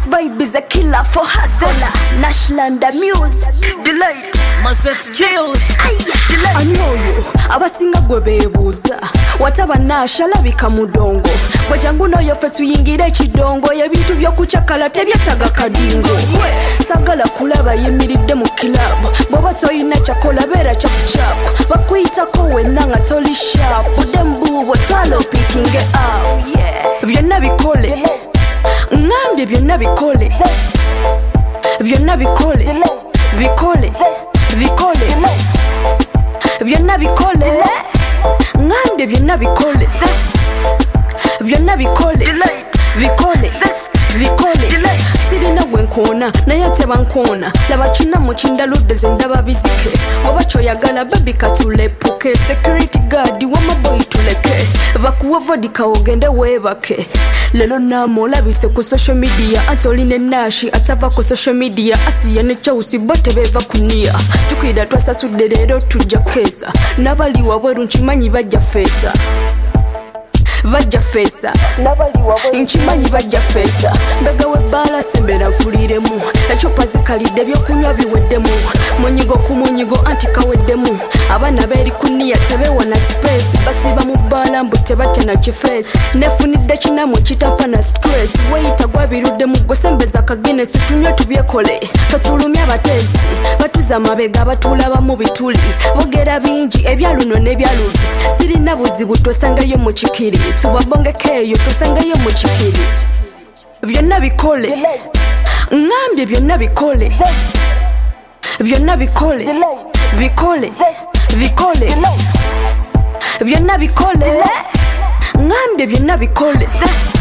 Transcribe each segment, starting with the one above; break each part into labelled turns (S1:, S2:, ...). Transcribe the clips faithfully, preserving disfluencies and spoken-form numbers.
S1: vibe is a killer for hustler. Nashlanda music delight
S2: Maze skills
S1: I know you abasinga gwe bebuuza wataba Nash alabika mudongo gwajangu noyo ffe tuyingire ekidongo ebintu by'okucakala tebyetaga kadingo sagala kulaba yimiridde mu kilabu bw'oba toyina kyakola beera kyakucapu bakuyitako wenna nga toli shapu dembuubwo twala opikinge up byonna bikole ngambye byonna bikole byonna bikole bikole bikole byonna bikole ngambye byonna bikole byonna bikole bikole bikole sirina gwe nkoona naye teba nkoona laba kina mu kindaludde ze ndaba bizike oba kyoyagala babi katulepuke security guard wamaboyi tuleke bakuwa vodika ogende weebake lelo naamo olabise ku social media anti oline Nashi atava ku social media asiya ne Chausi bo tebeeva kunia tukira twasasudde leero tujja keesa n'abali wabweru nkimanyi bajja feesa bajja feesa nkimanyi bajja feesa mbega webbaala sembera mpuliremu ecupa zikalidde ebyokunywa biweddemu munyigo ku munyigo anti kaweddemu abaana beeri kuniya tebeewa na space basiba mu bbaala mbu tebatya na kifeesi nefunidde kinamu kitampa na stress weyita gwabiruddemu gwe sembeza kaginesi tunywe tubyekole katulumya abateesi batuza amabega batulaba mu bituli bogera bingi ebyaluno n'ebyaluli sirina buzibu tosangayo mu kikiri tubabongekeeyo tosangayo mu kikiri byonna bikole ngambye byonna bikole byonna bikole bikole bikole byonna bikole ngambye byonna bikole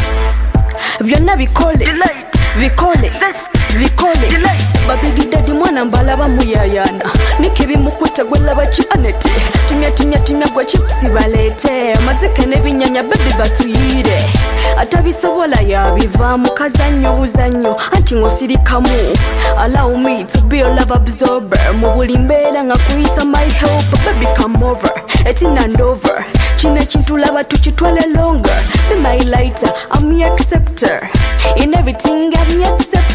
S1: byonna bikole bikole bikole babigidde mwana mbalaba muyayana nikibi mukuta gwelaba kianete timya timya timya gwa chipsi balete mazike nebinyanya baby batuyire atabisobola yabiva mu kazanyo buzanyo anti ngosirikamu allow me to be a love absorber mu buli mbeera nga kuyita my help baby come over etina and over kine kintu laba tukitwale longer be my lighter I'm your acceptor in everything I'm your acceptor